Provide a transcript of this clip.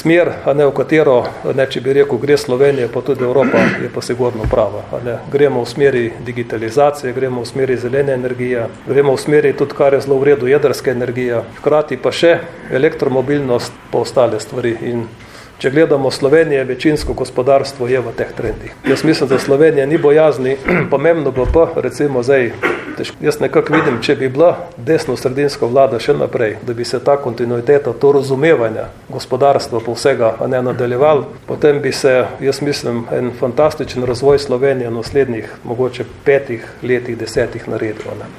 smer, v katero, če bi rekel, gre Slovenija, pa tudi Evropa, je pa sigurno prava. Gremo v smeri digitalizacije, gremo v smeri zelene energije, gremo v smeri tudi, kar je zelo v redu, jedrske energije, hkrati pa še elektromobilnost pa ostale stvari. In če gledamo Slovenije, večinsko gospodarstvo je v teh trendih. Jaz mislim, da Slovenija ni bojazni, pomembno bo pa, recimo zdaj, jaz nekako vidim, če bi bila desno-sredinska vlada še naprej, da bi se ta kontinuiteta, to razumevanja gospodarstva po vsega nadaljeval, potem bi se, jaz mislim, en fantastičen razvoj Slovenije v naslednjih, mogoče 5 letih, 10 naredil.